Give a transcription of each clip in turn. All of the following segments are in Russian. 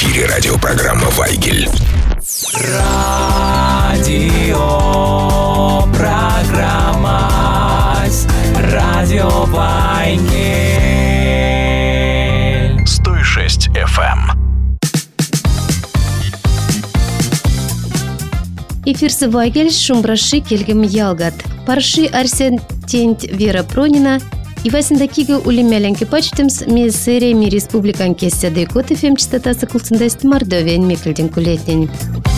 эфире радиопрограмма «Вайгель». Радиопрограмма «Радио Вайгель». 106 FM. Эфирсы Вайгель шумбраши келгем ялгат. Парши Арсен Тент Вера Пронина. И васиндакига улемяленки почтемс миссерия ми республикан кесся декот эфем частотасы кулцындайст Мордовия мекельден кулетнень.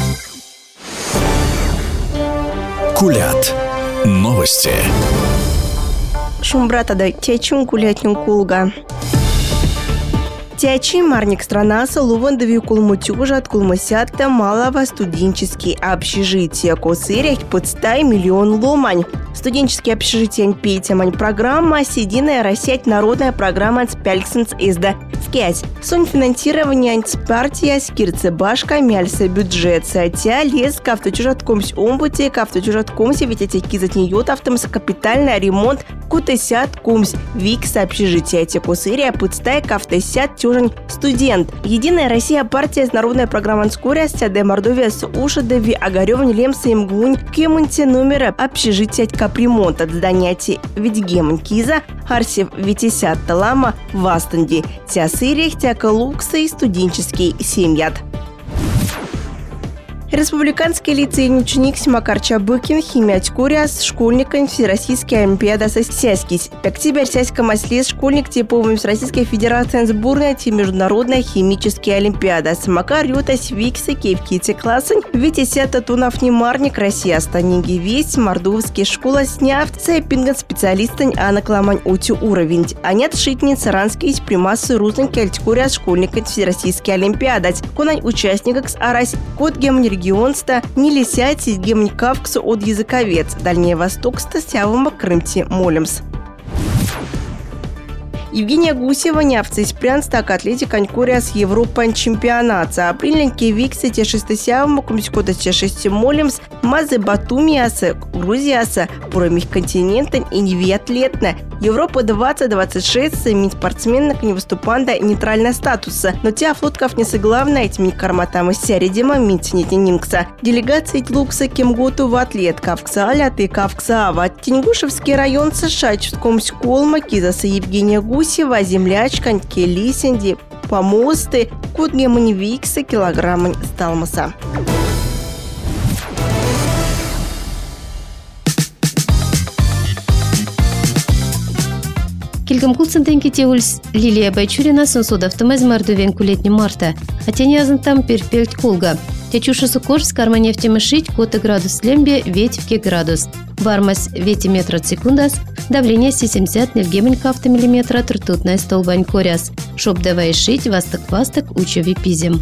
Кулят. Новости. Шумбратада течун кулятнюн кулга. Тячи марник странаса лувандови кулмутюжат кулмасятта малого студенческий общежитие косырять под 100 миллион ломань. Студенческие общежития пейтемань программа «Сединая Россия» народная программа «Спяльсенс изда скять». Сон финансирования антипартия скирцебашка мяльса бюджет сатя лес кавточужаткомсь омбуте кавточужаткомся ведь эти кизатнеют автомс капитальный ремонт кутесят кумсь викс общежития текусырия подстай кавтесят тюжень студент. Единая Россия партия с народная программа «Скоря» сяде Мордовия с ушадови огаревань лемса имгунь кемунте номера общежития капремонт от здания Видгемон Киза, Арсев Витисят Талама, Вастанди, Тясырих, Тякалукса и студенческий семьят. Республиканский лицейный ученик Симакар Чабыкин химиять куряс школьником Всероссийской олимпиады сосяскись. Октябрь сяська маслес школьник типовым Всероссийской Федерации сборная международная химическая олимпиада. Симакар ютась виксы кейвките классень. Витисят татунов немарник Россия станиги весть мордовские школа сняв сайпинган специалистань Анна Кламань утю уровень. Анят шитниц ранский примасы рузенки альткуряс школьником Всероссийской олимпиады. Конань участников с арась код гемнер регионста не лисять гемникавксу от языковец. Дальний Восток стасявома Крымти молимс. Евгения Гусева нявцы испрян стак атлетик анькурия с Европан чемпионата. Апрельненький виксы те шестосявома кумськота те шести молимс мазы Батумиаса Грузияса пурамих континентен и невиатлетна. Европа 2026 самим спортсменок не выступанда нейтрального статуса. Но те флотков не соглавна этим карматам из середима митнити нимкса. Делегация лукса кемготу в атлет кавкса алят и кавкса ава. Тенгушевский район США Чуткомсколма кизаса Евгения Гусева землячка лисенди помосты код гемонивикса килограмма сталмаса. Келгам кулцентенки теульс Лилия Байчурина сонсуда автомаз Мордовен кулетни марта. А те не там перпельт кулга. Течуша сукор с карма нефтемышить кота градус лембе ветвки градус. Вармас вети метра секундас. Давление 70 нельгеменька автомиллиметра ртутная столбань коряс. Шоп давай шить васток учеви пизем.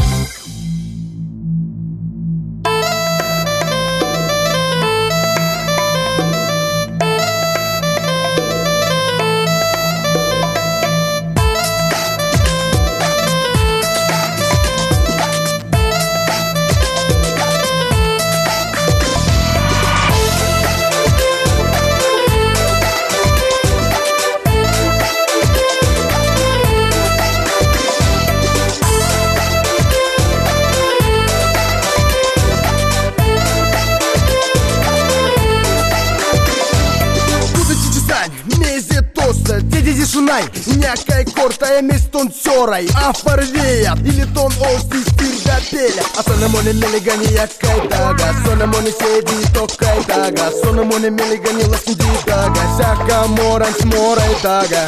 Някай корта е местон цорай, а фарвеят или тон ости стирда пеля. А сонамоне мелегани якай тага, сонамоне седи токай тага, сонамоне мелегани ласинди тага, сяка моран сморай тага.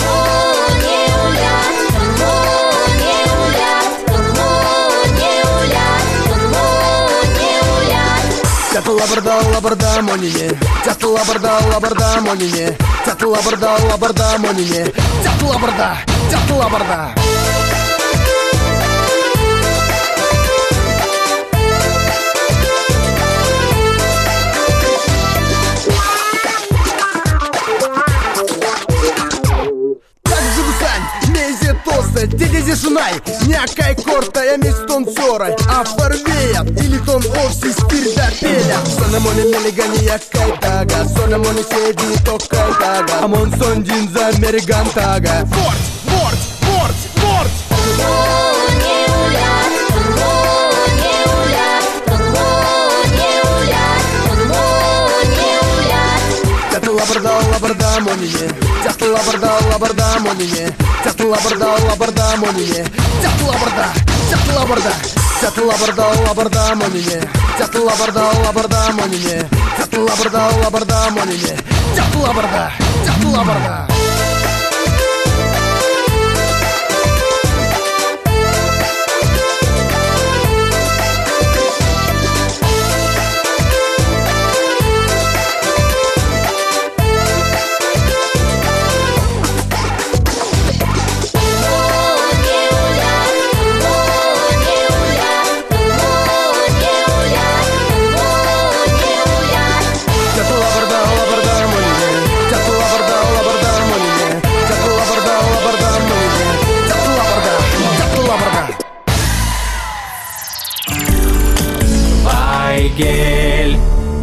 Тяту лабарда монине, тяту лабарда монине, тяту лабарда монине, тяту лабарда. Дедези шунай, някай корта е местон цорай, а фарвеят или тон овси стирда пеля. Сонамоне мелегани якай тага, сонамоне седи токай тага, амон сондин за американ тага. Форт! монине. Тяхта лабарда монине. Тяхта лабарда монине. Тяхта лабарда монине. Тяхта лабарда монине. Тяхта лабарда монине. Тяхта лабарда. Вайгель.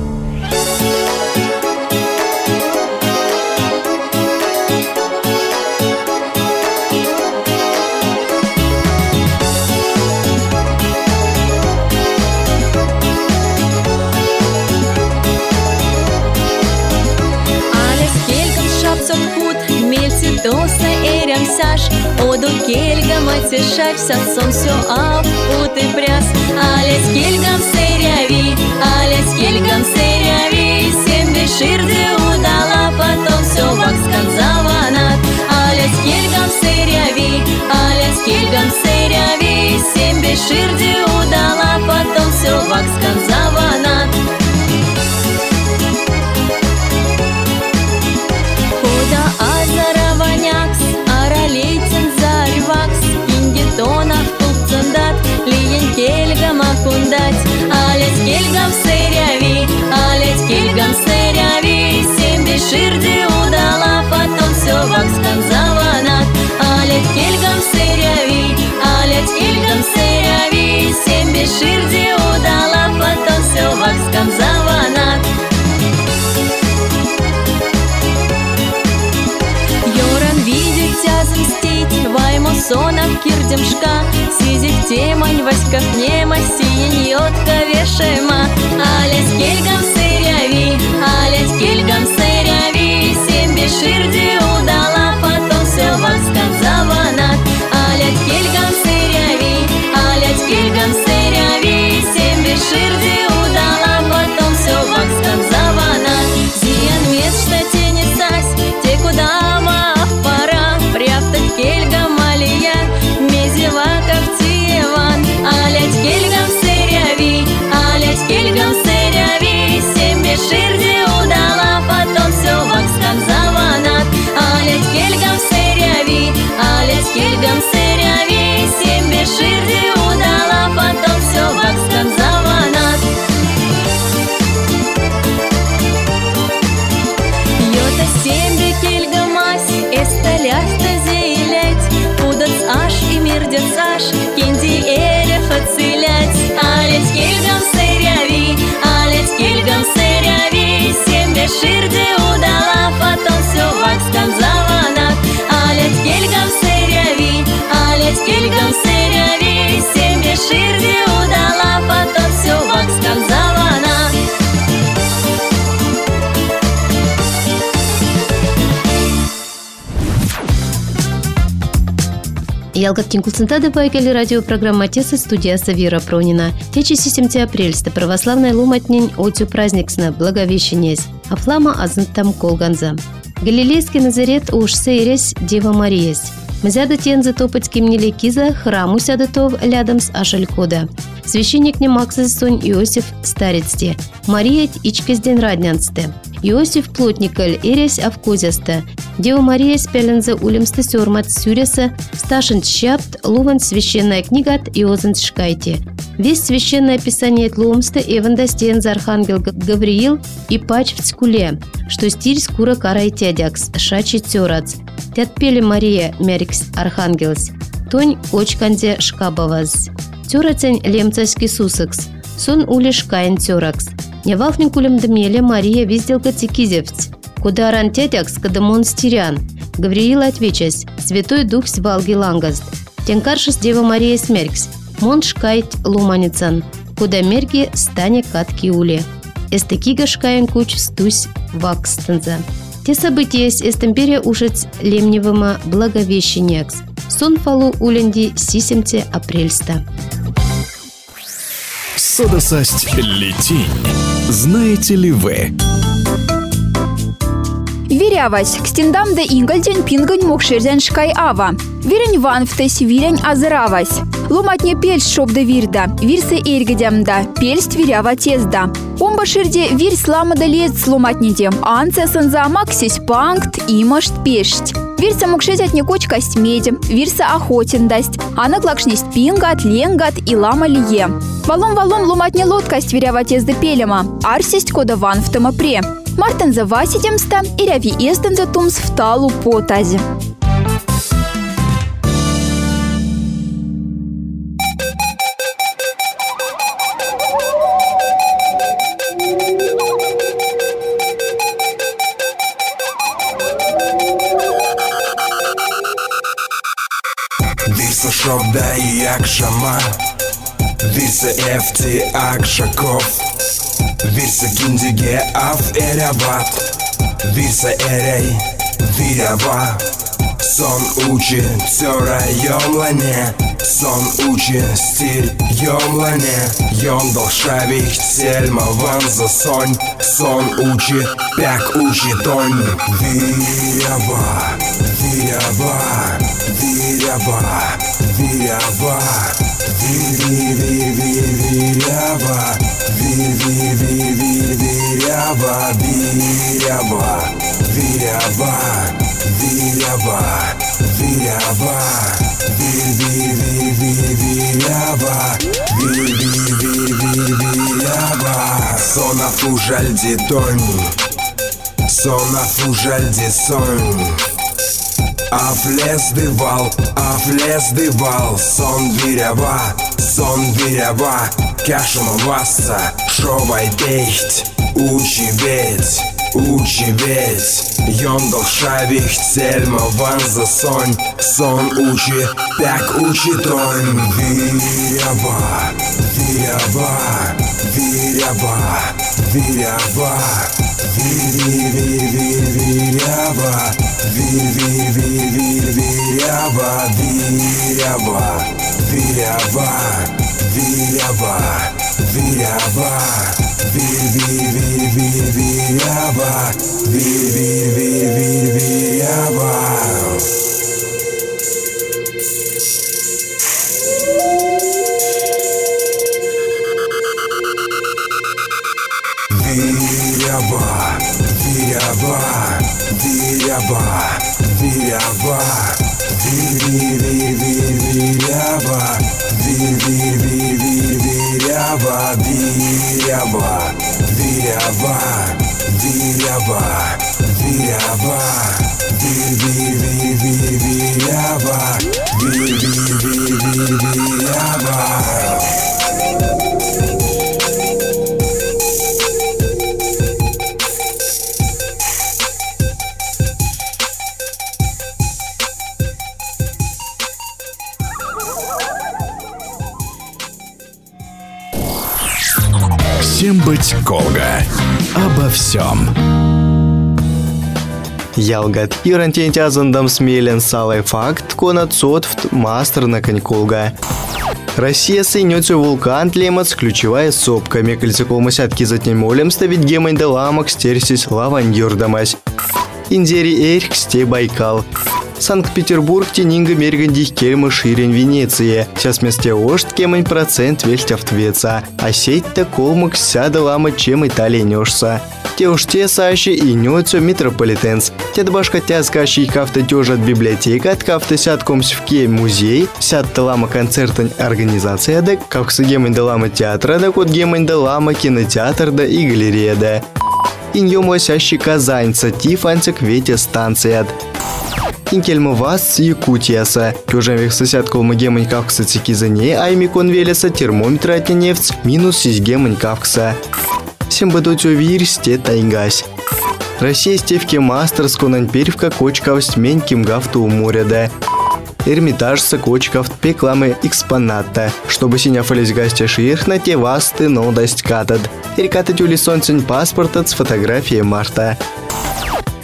Odu kelgam atsišaipsa somsio au utai pres. Ales kelgam seriavi, Семби ширди удала, потом все вакс канзаванат. Ales kelgam seriavi, Семби ширди удала, потом все вакс канзаванат. Куда азараванякс, аралейтен зарвакс, ингетонах тулцандат, лиен келгам акундать. Алец келгам seriavi, Семби ширди удала, потом все вакс канзаванат. Алец келгам seriavi, Семби ширди удала, потом все вакс канзаванат. Замстить, ваймо сонах кирдемшка, сизих темань, васьках нема, сиеньотка вешема. Алец келгам seriavi, Семби ширди удала, потом все вакс канзаванат. Алец келгам seriavi, Семби ширди удала, потом все вакс канзаванат. Зиян место тенесась, те куда келгам алия, мезева кавтиеван. Алец келгам seriavi, Семби ширди удала, потом все вакс канзаванат. Алец келгам seriavi, Семби ширди удала, потом все вакс канзаванат. Йота Семби келгамась, эсталяста аш и мирдец аш, кенди эреф отцелять. Алец келгам seriavi, Семби ширди удала, потом все вакс канзаванат. Алец келгам seriavi, Семби ширди удала, потом все вакс канзаванат. Ялгаттин кулсынтады байгали радиопрограмма «Теса» студия Савира Пронина. Течи 7 апрельста православная луматнень отю праздниксна Благовещенец, а флама азынтам колганза. Галилейский Назарет уж сейрес Дева Мариес. Мзяда тенза топать кимнили киза храму сядатов рядом с Ашалькода. Священник не Максис Сонь Иосиф Старецте. Мария ичкез день раднянсте. Иосиф плотникаль эрес авкозяста. Дева Мария спеленза улемсты сёрмат сюреса, сташен щапт, луван священная книгат и озен шкайте. Весь священное писание тлумста эвандастен за архангел Гавриил и пач в цкуле, что стиль скура карай тядякс, шачи тёрац. Тятпели Мария мерикс архангелс, тонь очканзе шкабаваз. Тёрацень лемцаски сусекс, сон улиш каин тёракс. Невалфнин кулем дмеле Мария визделка цикизевц. Куда ран тядякс, когда монстирян. Гавриил отвечась, Святой Дух свалги лангаст. Тенкаршис Дева Мария смеркс. Мон шкайт луманицан. Куда мерги стане катки уле. Эстекига шкаин куч стусь вакстенза. Те события с эстемперия ушец лемневыма благовещенекс. Сон фалу уленди сисемце апрельста. Содосасть летень. Знаете ли вы? Вирявась, кстиндам да ингальден пингань мокшерзен шкай ава. Вирень ванфтесь, вирень азыравась. Ломатне пельс шоп да вирда, вирсы эргедемда, пельст вирява тезда. Омба шерде вирь слама да лет сломатнедем, анце санза максись панкт имашт пешт. Вирса мокшезят не коч касть медем, вирса охотин дасть, а наклакшнесть пингат, ленгат и лама лие. Валом ломатне лодкасть вирява тезда пелема, арсесть кода ванфтема пре. Мартин за васидемста и ряви эстен за тумс в талу потази. Вирса шобда и акшама, вирса эфти акшаков. Вирса киндиге аф эрябат, вирса эрей вирява. Сон учи цёра йомлане, сон учи стиль йомлане. Йом долшавих цельма ванза сонь, сон учи пяк учи тонь. Вирява, вирява, вирява, вирява. Вирява, вирява, вирява, вирява, вирява, вирява, вирява. Сона фужальди тонь, сона фужальди сонь. Афлес дывал, сон вирява, кашама васса, шовай дейхт, учи ведь, йом долшавих цельма ванза сонь, сон учи, пяк учи тонь. Вирява, вирява, вирява, вирява, вирява, вирява, вирява, вирява, вирява, вирява, вирява. Всем быть Колга. Обо всем. Ялгат Юрантентязандам смелен салай факт, конат сотфт мастер на коньколга. Россия сойнется вулкан тлемац ключевая сопка. Мекальцеколмасятки затнем молем ставить гемань да ламок стерсись лавань юрдамась. Индери эрх сте Байкал. Санкт-Петербург тенинга мергандих кельма ширень Венеция. Сейчас месте ошт кемань процент вельтявтвеца. А сеть-то колмак сяда лама чем Италия нёшься. Те уж те сащи и нёцу метрополитенс. Те дбашка тязкащий кафта тёжа от библиотека, от кафта сяткомс в ке музей, сядта лама концертань организация дек, кавкса гемань да лама театра дек, от гемань да лама кинотеатр да и галерея да. Иньём лосящий казаньца, тифанцик ветя станция. Инкельма вас Якутияса. Кёжамвих сосяткол магемань кавкса цикизане, аймикон велеса термометра от нефть минус сизгемань кавкса. Всем бадотю вирсте тайгась. Россия стевки мастерс конань перевка кочкавсть мень кимгафту у моря да. Эрмитаж сокочкавт пекламы экспоната. Чтобы синяфались гостя ширх на те васты нолдасть катад. Эркатать ули солнцень паспорта с фотографией марта.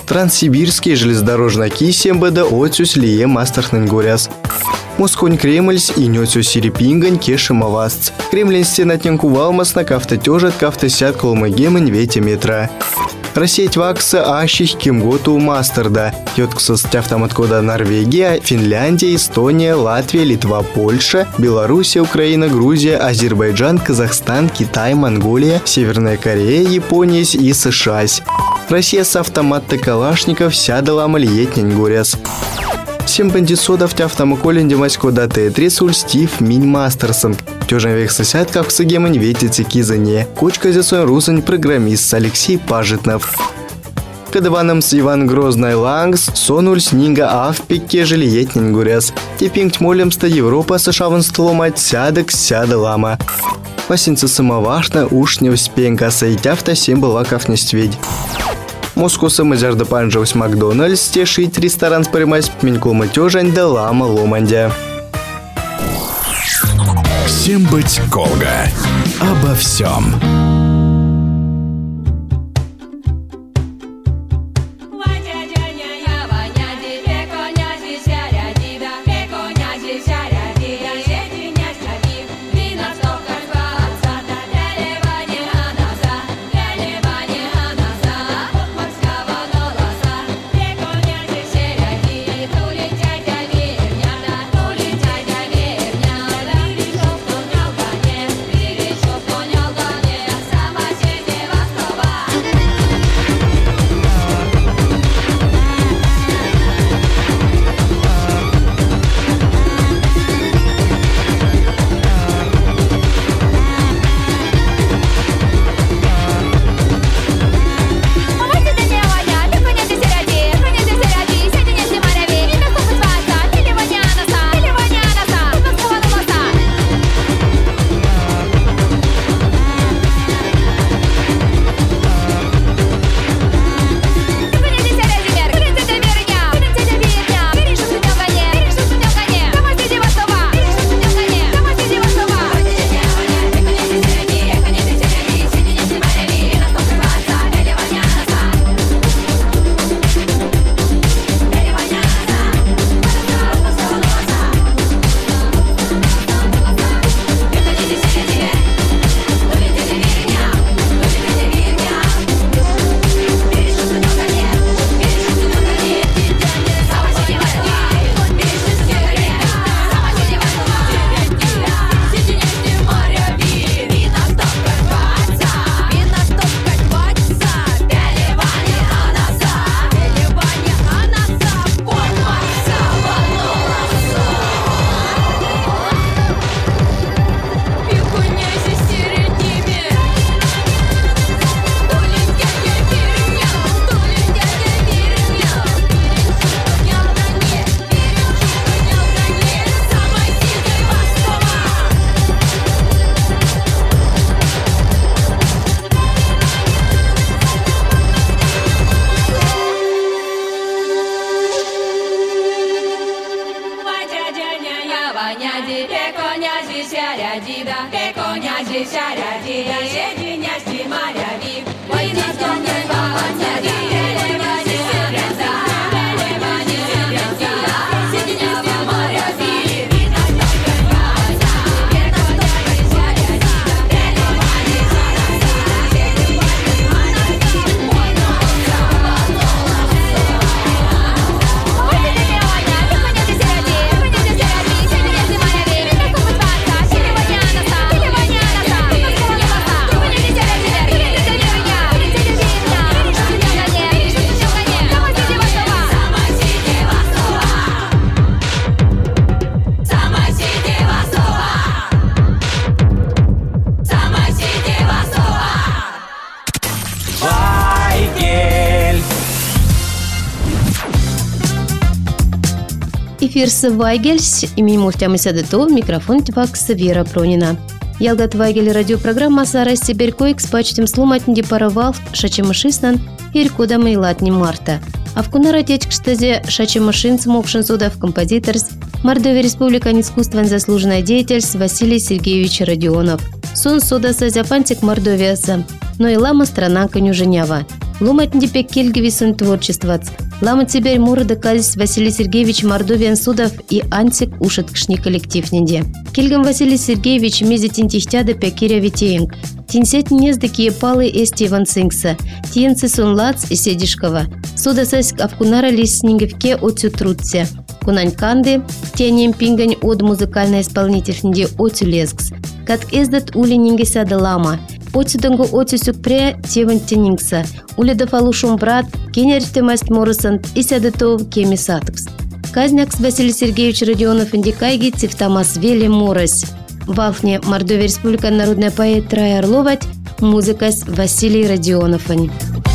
Транссибирский железнодорожный киси МБД отсюс лие мастерхнен горяс. Москонь Кремльс и нёцю сирипингань кешемавасц. Кремлин стенатнен кувалмас на кафтатёжат кафтасят колмагемань вети метра. Россия твакса ащих кимготу мастерда. Йотксас тяфтаматкода Норвегия, Финляндия, Эстония, Латвия, Литва, Польша, Белоруссия, Украина, Грузия, Азербайджан, Казахстан, Китай, Монголия, Северная Корея, Япония и США. Россия с автомата Калашников сядала малиетнень горяс. Всем бандисодов тяфтамаколен демасько даты тресуль Стив Минь Мастерсон. Тёжен век сосядков с гемань ветицы кизане. Кочка зесой русань программист Алексей Пажитнов. Кадаваном с Иван Грозный Лангс сонуль снега авпике желиетнень горяс. Тепинг молем ста Европа сашаван стломать сядок сяда лама. Пасинца самовашна ушня вспенка сайтяфта семь балаков не сведь. Москоса мазярда панжавс Макдональдс тешить ресторан с паримась пменько матёжань да лама ломандя. Всем быть Колга. Обо всем. Эфир Вайгельс, ими мультямыся дето, микрофон твакс Вера Пронина. Ялгат Вайгель радиопрограмма Сарас Сибирькоик с пачтем сломатнди паровал шачемашистан иркудам и латни марта. А в кунара течкштазе шачемашин смокшин судов композиторс Мордовия Республика искусствен заслуженный деятель Василий Сергеевич Родионов. Сон сода сазяпантик Мордовияса, но и лама страна конюженява. Ломать не пекельгиви сын творчествац. Лама теперь мора доказать Василий Сергеевич Мордовиан Судов и Антик Ушаткшни коллектив нинде. Кельгам Василий Сергеевич мезетин тихтяда пекиря витеинг. Тинсет нездакие палы эсти Иван Сингса. Тиенцы сунлац и седишкова. Суда саськ авкунара лиснинговке отцю трудце. Кунань канды, тянем пингань от музыкальной исполнительниде отцю лескс. Кат эздат ули нингесада лама. Отсюданго отсюсюкпре теван тенингса. Уледа фалушум брат, кенерстемаст моросант и сядетов кемисатокс. Казнякс Василий Сергеевич Родионов индикайги цифтамас вели морось. Валфне Мордовия Республика народная поэт Рая Орловать, музыкас Василий Родионовань.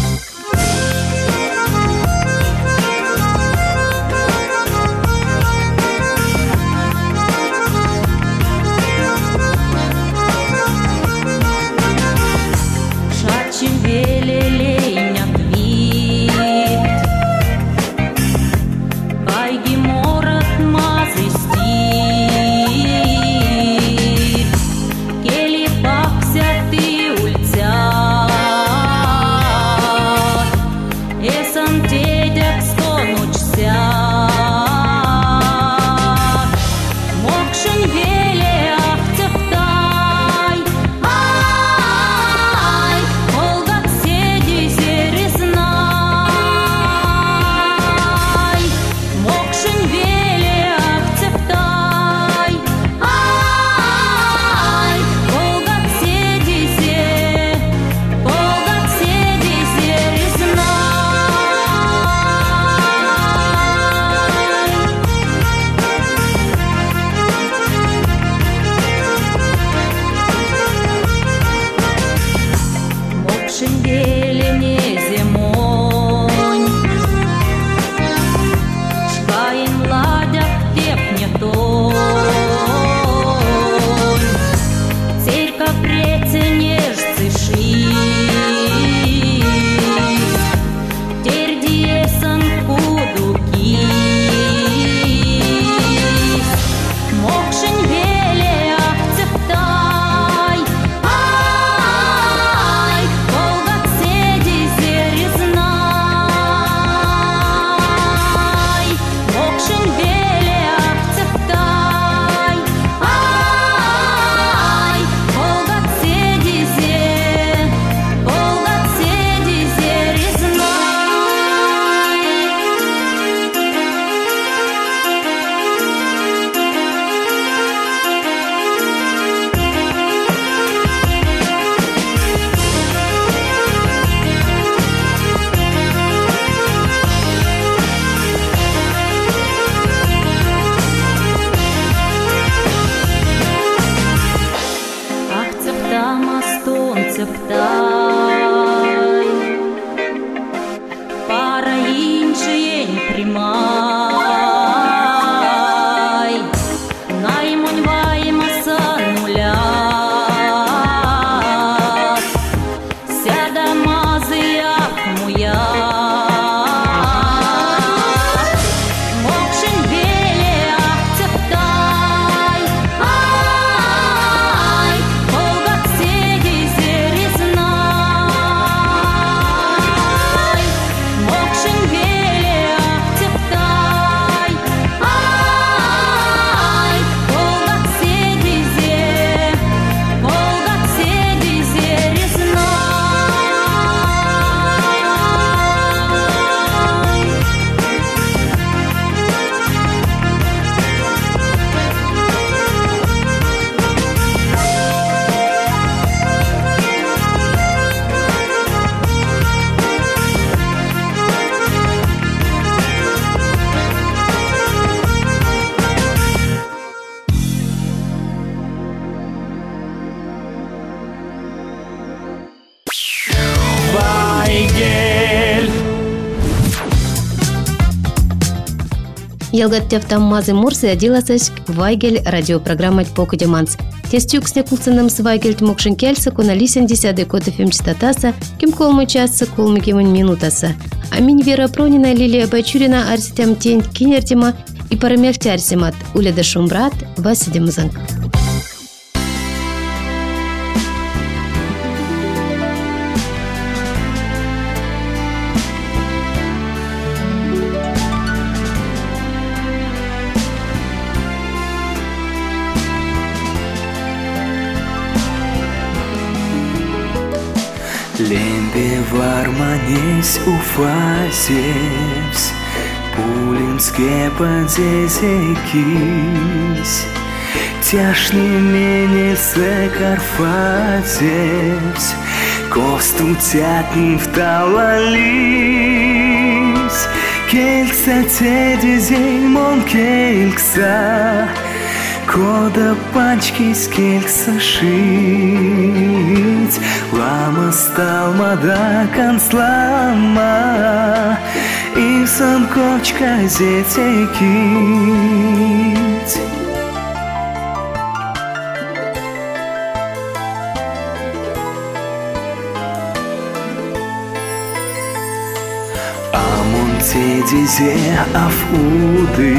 Ялгаттевтам мазы мурсы адиласыш Вайгель радиопрограммать покудеманс. Тестюксне кулцыным свайгельт мокшин кельса куналисен 10 код FM частотаса, кем колмы часа, колмы кемын минутаса. Аминь Вера Пронина, Лилия Бачурина, Арситям Тень Кинертима и Парамевтярсимат, Уледа Шумбрат, Васидемзанг. Slėmė varmanės ufazės, Пулинские подзезекись, Тяжни менится Карфатец, Косту тятни вталались, Келькса теди зеймон келькса, Кода пачки с келькса шить, Лама стал мада канцлама, И сон кочка зетекить. Дизе афуды,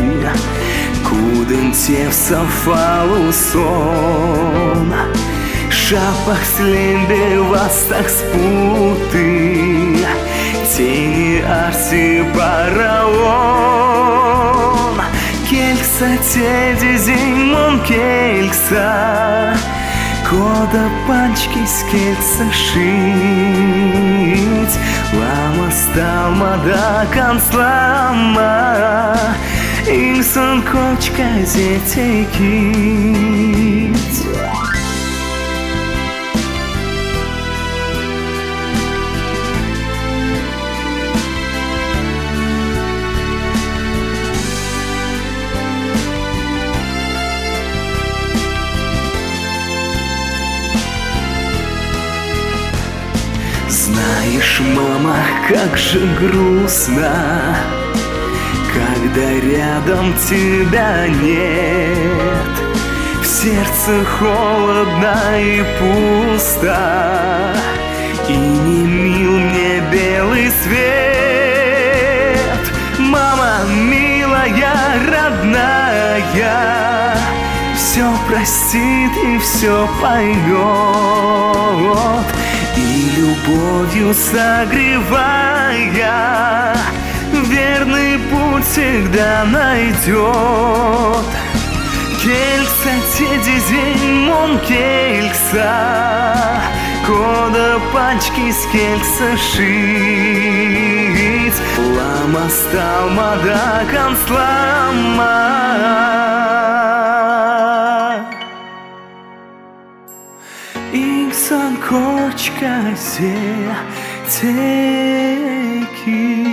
кудын тев сафалу сон, Шапах слембе вастах спуты, Тени арси параон. Келькса тедизень мон келькса, Кода панчки с кельца шить, Лама стал мада канцлама, Имсон кочка зетекить. Знаешь, мама, как же грустно, когда рядом тебя нет. В сердце холодно и пусто, и не мил мне белый свет. Мама, милая, родная, все простит и все поймет, и любовью согревая, верный путь всегда найдет. Келькса тедизень мон келькса, Кода пачки с келькса шить, Лама стал мада канцлама, Иксан кочка зетекить.